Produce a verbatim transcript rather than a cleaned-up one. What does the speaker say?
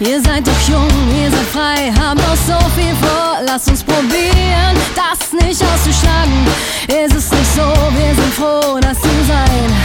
Ihr seid doch jung, ihr seid frei, habt noch so viel vor. Lasst uns probieren, das nicht auszuschlagen. Ist es nicht so, wir sind froh, dass ihr seid.